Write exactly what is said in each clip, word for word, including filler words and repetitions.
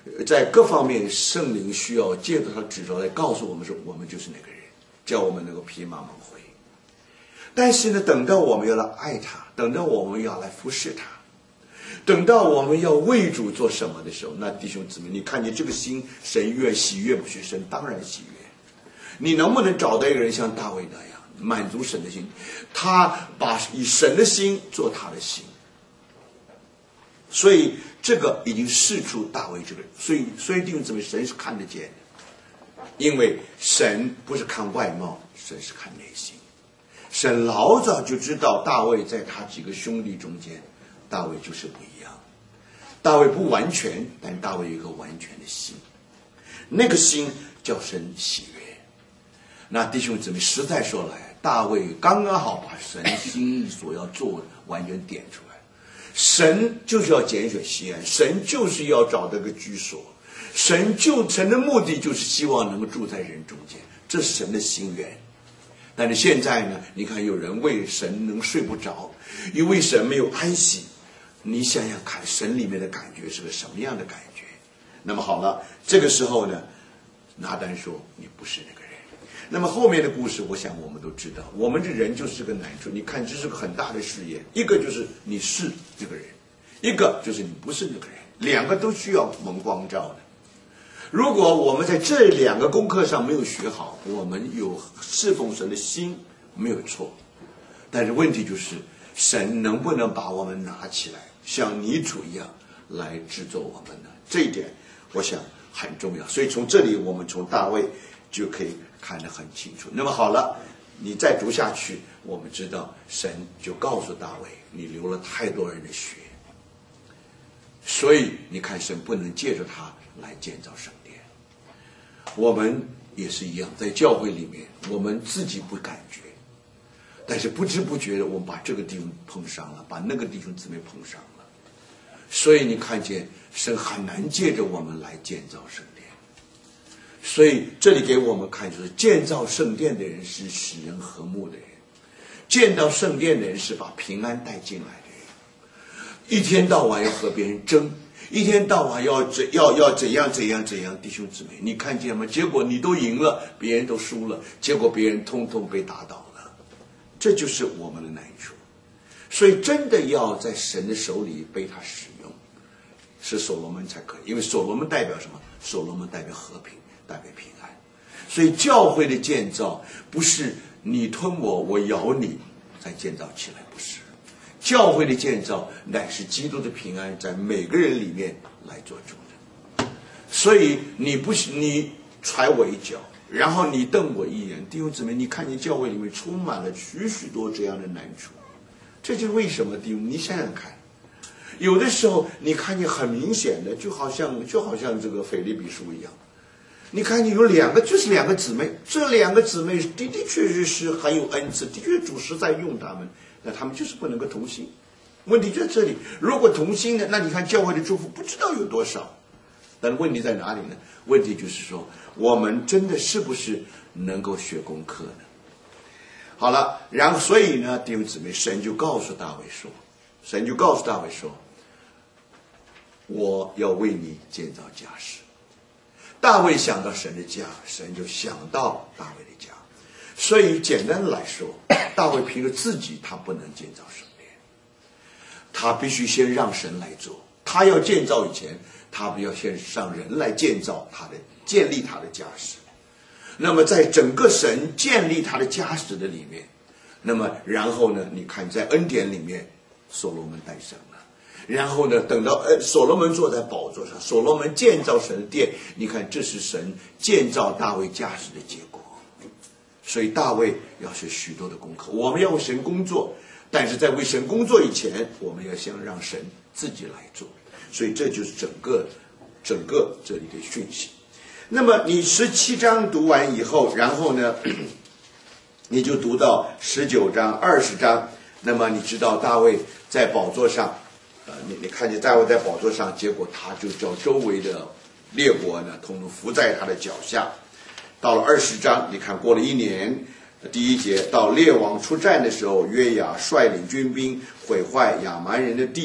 在各方面圣灵需要借着他指着来告诉我们说，我们就是那个人，叫我们能够披麻蒙灰。但是呢，等到我们要来爱他，等到我们要来服侍他，等到我们要为主做什么的时候，那弟兄姊妹，你看见这个心，神越喜悦不是？神当然喜悦。你能不能找到一个人像大卫那样满足神的心？他把以神的心做他的心，所以这个已经示出大卫这个人。所以，所以弟兄姊妹，神是看得见的，因为神不是看外貌，神是看内心。神老早就知道大卫在他几个兄弟中间，大卫就是不一样。大卫不完全，但大卫有一个完全的心，那个心叫神喜悦。那弟兄姊妹，实在说来，大卫刚刚好把神心意所要做完全点出来。神就是要拣选西安，神就是要找这个居所，神就神的目的就是希望能够住在人中间，这是神的心愿。但是现在呢，你看有人为神能睡不着，因为神没有安息。你想想看，神里面的感觉是个什么样的感觉？那么好了，这个时候呢，拿单说你不是那个人。那么后面的故事，我想我们都知道，我们这人就是个难处。你看，这是个很大的试验，一个就是你是这个人，一个就是你不是那个人，两个都需要蒙光照的。如果我们在这两个功课上没有学好，我们有侍奉神的心没有错，但是问题就是神能不能把我们拿起来，像泥土一样来制作我们呢？这一点我想很重要。所以从这里我们从大卫就可以看得很清楚。那么好了，你再读下去，我们知道神就告诉大卫，你流了太多人的血，所以你看神不能借着他来建造圣殿。我们也是一样，在教会里面我们自己不感觉，但是不知不觉的我们把这个弟兄碰上了，把那个弟兄姊妹碰上了，所以你看见神很难借着我们来建造圣殿。所以这里给我们看，就是建造圣殿的人是使人和睦的人，建造圣殿的人是把平安带进来的人。一天到晚要和别人争，一天到晚要怎要要怎样怎样怎样，弟兄姊妹，你看见吗？结果你都赢了，别人都输了，结果别人通通被打倒了，这就是我们的难处。所以真的要在神的手里被他使用，是所罗门才可以，因为所罗门代表什么？所罗门代表和平，代表平安。所以教会的建造不是你吞我，我咬你才建造起来，不是。教会的建造乃是基督的平安在每个人里面来做主的。所以你不是你踹我一脚，然后你瞪我一眼，弟兄姊妹，你看见教会里面充满了许许多这样的难处。这就是为什么弟兄，你想想看，有的时候你看见很明显的，就好像就好像这个腓立比书一样，你看见有两个，就是两个姊妹，这两个姊妹的的确确是很有恩赐，的确主实在用他们，那他们就是不能够同心。问题就在这里，如果同心呢，那你看教会的祝福不知道有多少。但问题在哪里呢？问题就是说，我们真的是不是能够学功课呢？好了，然后所以呢，弟兄姊妹，神就告诉大卫说，神就告诉大卫说，我要为你建造家室。大卫想到神的家，神就想到大卫的家。所以简单的来说，大卫凭着自己他不能建造圣殿，他必须先让神来做。他要建造以前，他不要先让人来建造他的建立他的家室。那么在整个神建立他的家室的里面，那么然后呢，你看在恩典里面所罗门诞生了，然后呢等到呃所罗门坐在宝座上，所罗门建造神的殿，你看这是神建造大卫家室的结果。所以大卫要学许多的功课，我们要为神工作，但是在为神工作以前，我们要先让神自己来做。所以这就是整个整个这里的讯息。那么你十七章读完以后，然后呢你就读到十九章二十章，那么你知道大卫在宝座上呃，你你看见大卫在宝座上，结果他就叫周围的列国呢统统伏在他的脚下。到了二十章，你看过了一年，第一节，到列王出战的时候，约雅率领军兵毁坏亚蛮人的地，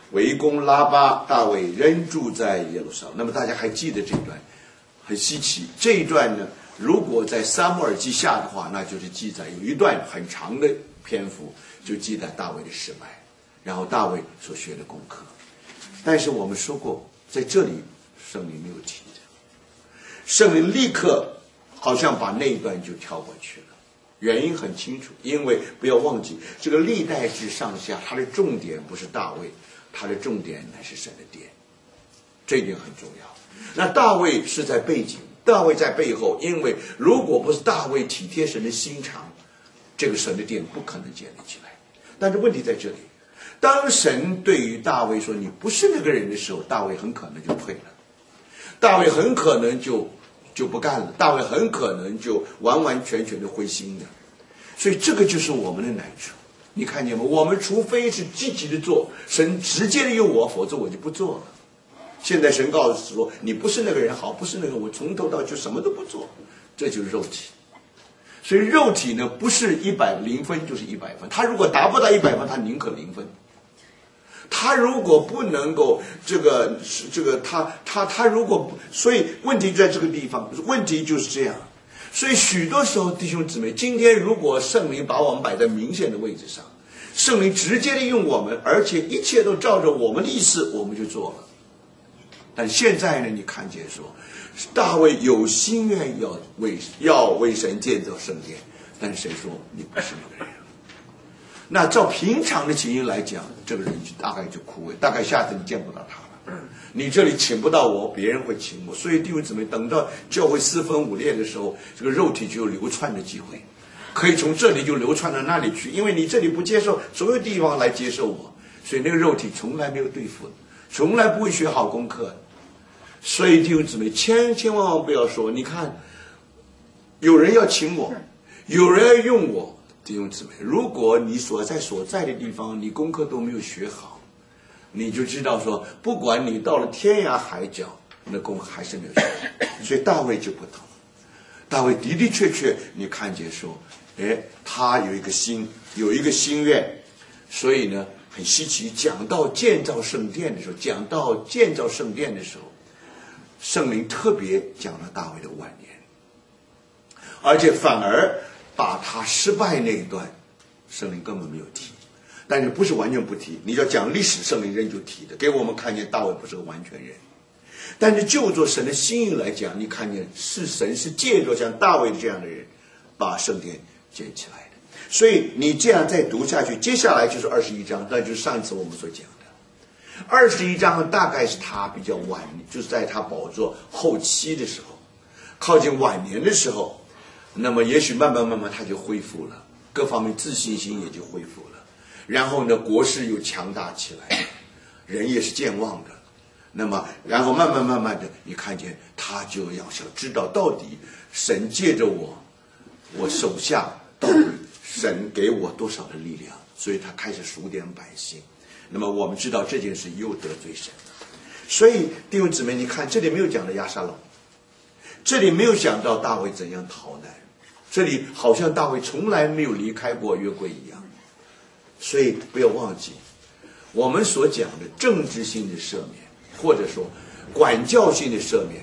围攻拉巴，大卫仍住在耶路撒冷。那么大家还记得这一段，很稀奇。这一段呢，如果在撒母耳记下的话，那就是记载有一段很长的篇幅，就记载大卫的失败，然后大卫所学的功课。但是我们说过，在这里圣灵没有提的，圣灵立刻好像把那一段就跳过去了。原因很清楚，因为不要忘记，这个历代志上下，它的重点不是大卫，它的重点乃是神的殿，这一点很重要。那大卫是在背景，大卫在背后，因为如果不是大卫体贴神的心肠，这个神的殿不可能建立起来。但是问题在这里，当神对于大卫说你不是那个人的时候，大卫很可能就退了，大卫很可能就就不干了，大卫很可能就完完全全的灰心的。所以这个就是我们的难处，你看见吗？我们除非是积极的做，神直接的用我，否则我就不做了。现在神告诉说你不是那个人，好，不是那个，我从头到就什么都不做，这就是肉体。所以肉体呢，不是一百零分就是一百分，他如果达不到一百分，他宁可零分。他如果不能够这个这个他他他如果不，所以问题就在这个地方，问题就是这样。所以许多时候弟兄姊妹，今天如果圣灵把我们摆在明显的位置上，圣灵直接的用我们，而且一切都照着我们的意思，我们就做了。但现在呢，你看见说大卫有心愿要为要为神建造圣殿，但是谁说你不是那个人？那照平常的情形来讲，这个人就大概就枯萎，大概下次你见不到他了。你这里请不到我，别人会请我。所以弟兄姊妹，等到教会四分五裂的时候，这个肉体就有流窜的机会，可以从这里就流窜到那里去，因为你这里不接受，所有地方来接受我，所以那个肉体从来没有对付，从来不会学好功课。所以弟兄姊妹，千千万万不要说，你看有人要请我，有人要用我。弟兄姊妹，如果你所在所在的地方你功课都没有学好，你就知道说不管你到了天涯海角，那功课还是没有学好。所以大卫就不同，大卫的的确确你看见说，哎，他有一个心有一个心愿，所以呢很稀奇。讲到建造圣殿的时候，讲到建造圣殿的时候，圣灵特别讲了大卫的晚年，而且反而把他失败那一段圣灵根本没有提。但是不是完全不提，你要讲历史，圣灵仍旧提的，给我们看见大卫不是个完全人。但是就做神的心意来讲，你看见是神是借着像大卫这样的人把圣殿建起来的。所以你这样再读下去，接下来就是二十一章，那就是上一次我们所讲的二十一章，大概是他比较晚，就是在他宝座后期的时候，靠近晚年的时候，那么也许慢慢慢慢他就恢复了，各方面自信心也就恢复了。然后呢，国势又强大起来，人也是健忘的。那么，然后慢慢慢慢的，你看见他就要想知道到底神借着我，我手下到底神给我多少的力量，所以他开始数点百姓。那么我们知道这件事又得罪神了。所以弟兄姊妹，你看这里没有讲到押沙龙，这里没有讲到大卫怎样逃难，这里好像大卫从来没有离开过约柜一样。所以不要忘记，我们所讲的政治性的赦免，或者说管教性的赦免，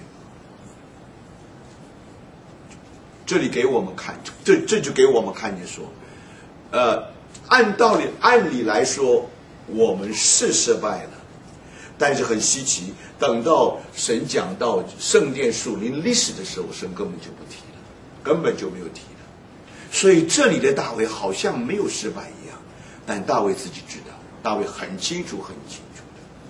这里给我们看，这这就给我们看见说，呃，按道理按理来说我们是失败了，但是很稀奇，等到神讲到圣殿属灵历史的时候，神根本就不提了，根本就没有提了。所以这里的大卫好像没有失败一样，但大卫自己知道，大卫很清楚很清楚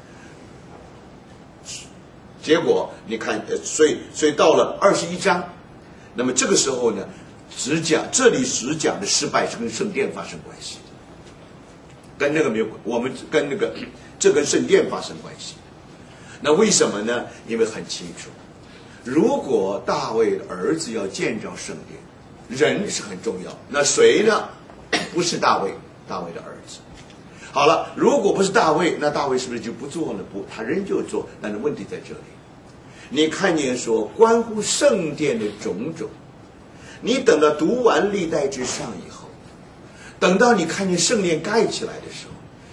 的。结果你看，呃，所以所以到了二十一章，那么这个时候呢，只讲这里只讲的失败是跟圣殿发生关系，跟那个没有，我们跟那个这跟圣殿发生关系。那为什么呢？因为很清楚，如果大卫的儿子要建造圣殿，人是很重要，那谁呢？不是大卫，大卫的儿子。好了，如果不是大卫，那大卫是不是就不做了？不，他仍旧做。但是问题在这里，你看见说关乎圣殿的种种，你等到读完历代志上以后，等到你看见圣殿盖起来的时候，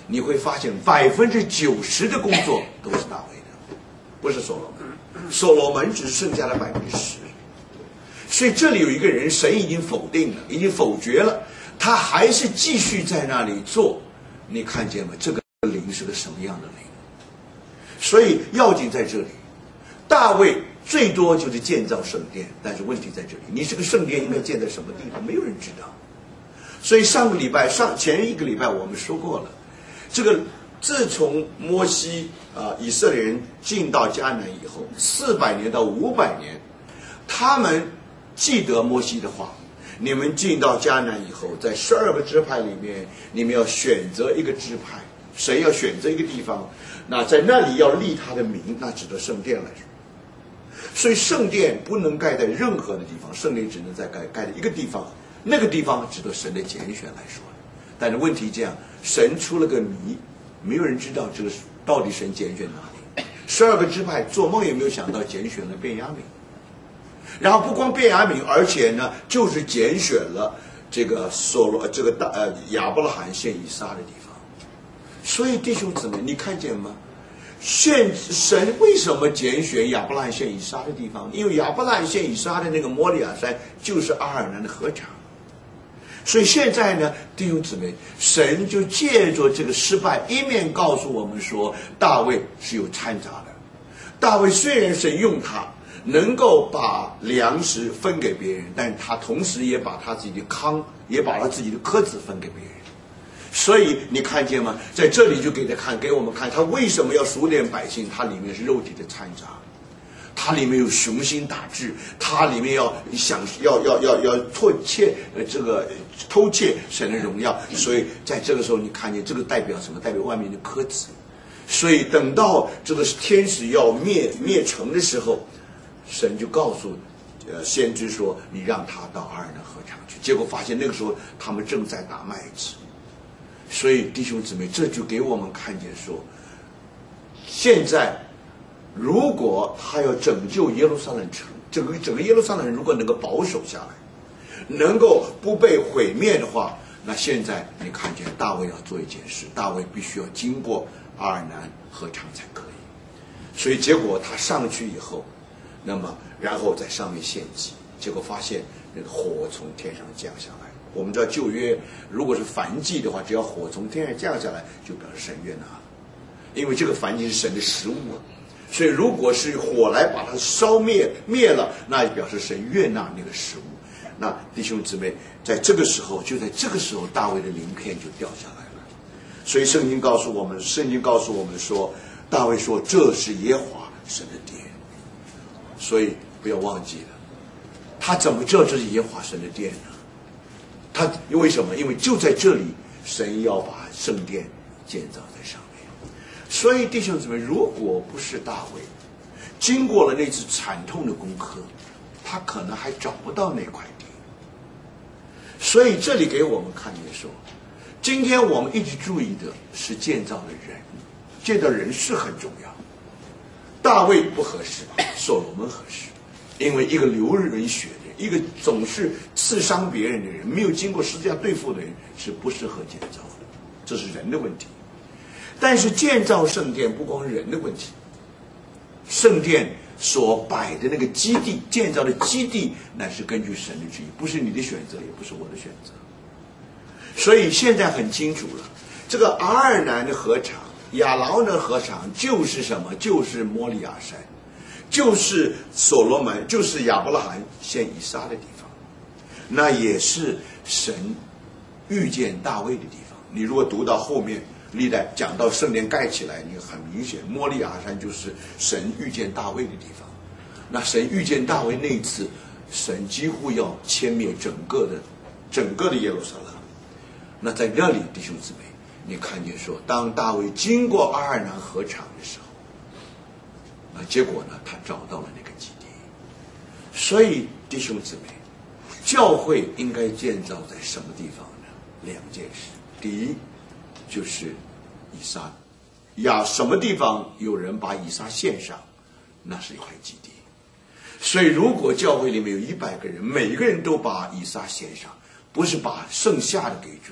你会发现百分之九十的工作都是大卫的，不是所罗门。所罗门只剩下了百分之十。所以这里有一个人，神已经否定了，已经否决了，他还是继续在那里做。你看见吗？这个灵是个什么样的灵？所以要紧在这里，大卫最多就是建造圣殿，但是问题在这里，你这个圣殿应该建在什么地方？没有人知道。所以上个礼拜上前一个礼拜我们说过了，这个自从摩西啊、呃、以色列人进到迦南以后，四百年到五百年，他们记得摩西的话，你们进到迦南以后，在十二个支派里面，你们要选择一个支派，谁要选择一个地方，那在那里要立他的名，那指的圣殿来说。所以圣殿不能盖在任何的地方，圣殿只能在盖盖在一个地方，那个地方指的神的拣选来说。但是问题这样，神出了个谜，没有人知道这个到底神拣选哪里。十二个支派做梦也没有想到拣选了便雅悯，然后不光便雅悯，而且呢，就是拣选了这个所罗这个大呃亚伯拉罕献以撒的地方。所以弟兄姊妹，你看见吗？献神为什么拣选亚伯拉罕献以撒的地方？因为亚伯拉罕献以撒的那个摩利亚山就是阿尔南的禾场。所以现在呢，弟兄姊妹，神就借着这个失败，一面告诉我们说，大卫是有掺杂的。大卫虽然神用他能够把粮食分给别人，但他同时也把他自己的糠，也把他自己的鸽子分给别人。所以你看见吗？在这里就给他看，给我们看他为什么要数点百姓，它里面是肉体的掺杂，它里面有雄心大志，它里面要想要要要要偷窃呃这个偷窃神的荣耀。所以在这个时候，你看见这个代表什么？代表外面的鸽子。所以等到这个天使要灭灭城的时候，神就告诉呃先知说，你让他到阿尔南禾场去。结果发现那个时候他们正在打麦子。所以弟兄姊妹，这就给我们看见说，现在如果他要拯救耶路撒冷城，整个整个耶路撒冷如果能够保守下来，能够不被毁灭的话，那现在你看见大卫要做一件事，大卫必须要经过阿尔南禾场才可以。所以结果他上去以后，那么然后在上面献祭，结果发现那个火从天上降下来。我们知道旧约如果是燔祭的话，只要火从天上降下来，就表示神悦纳了，因为这个燔祭是神的食物啊。所以如果是火来把它烧灭灭了，那就表示神悦纳那个食物。那弟兄姊妹，在这个时候，就在这个时候，大卫的鳞片就掉下来了。所以圣经告诉我们，圣经告诉我们说，大卫说这是耶和华神的殿。所以不要忘记了，他怎么知道这是耶和华神的殿呢？他为什么？因为就在这里，神要把圣殿建造在上面。所以弟兄姊妹，如果不是大卫经过了那次惨痛的攻克，他可能还找不到那块地。所以这里给我们看见说，今天我们一直注意的是建造的人，建造人是很重要。大卫不合适，所罗门合适，因为一个流人血的人，一个总是刺伤别人的人，没有经过实际上对付的人，是不适合建造的，这是人的问题。但是建造圣殿不光是人的问题，圣殿所摆的那个基地，建造的基地乃是根据神的旨意，不是你的选择，也不是我的选择。所以现在很清楚了，这个阿尔南的禾场，亚劳的禾场就是什么？就是摩利亚山，就是所罗门，就是亚伯拉罕献以撒的地方，那也是神遇见大卫的地方。你如果读到后面历代讲到圣殿盖起来，你很明显摩利亚山就是神遇见大卫的地方。那神遇见大卫那一次，神几乎要歼灭整个的整个的耶路撒冷。那在那里弟兄姊妹，你看见说，当大卫经过阿尔南禾场的时候，那结果呢，他找到了那个基地。所以弟兄姊妹，教会应该建造在什么地方呢？两件事。第一就是以撒呀，什么地方有人把以撒献上，那是一块基地。所以如果教会里面有一百个人，每一个人都把以撒献上，不是把剩下的给主，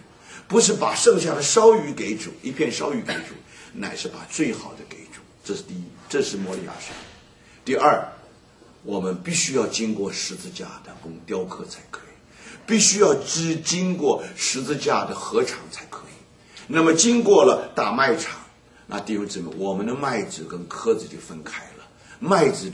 不是把剩下的烧鱼给主，一片烧鱼给主，乃是把最好的给主。这是第一，这是摩利亚山。第二，我们必须要经过十字架的工雕刻才可以，必须要只经过十字架的禾场才可以。那么经过了大麦场，那弟兄姊妹，我们的麦子跟稞子就分开了，麦子